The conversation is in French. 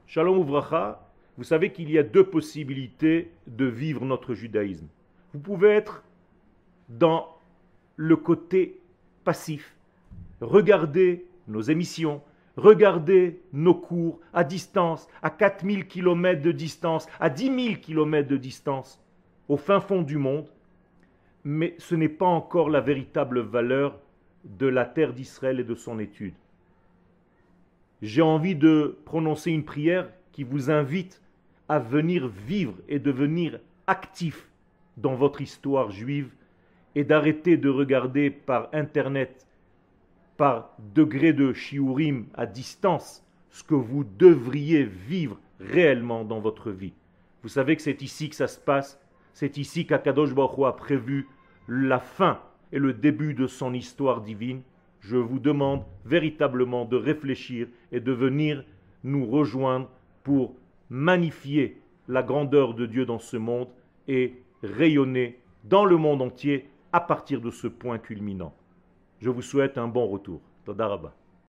Shalom Uvracha, vous savez qu'il y a deux possibilités de vivre notre judaïsme. Vous pouvez être dans le côté passif. Regardez nos émissions, regardez nos cours à distance, à 4000 km de distance, à 10 000 km de distance, au fin fond du monde. Mais ce n'est pas encore la véritable valeur de la terre d'Israël et de son étude. J'ai envie de prononcer une prière qui vous invite à venir vivre et devenir actif dans votre histoire juive et d'arrêter de regarder par Internet, par degré de shiurim à distance, ce que vous devriez vivre réellement dans votre vie. Vous savez que c'est ici que ça se passe, c'est ici qu'Akadosh Baruch Hu a prévu la fin et le début de son histoire divine. Je vous demande véritablement de réfléchir et de venir nous rejoindre pour magnifier la grandeur de Dieu dans ce monde et rayonner dans le monde entier à partir de ce point culminant. Je vous souhaite un bon retour. Toda Rabba.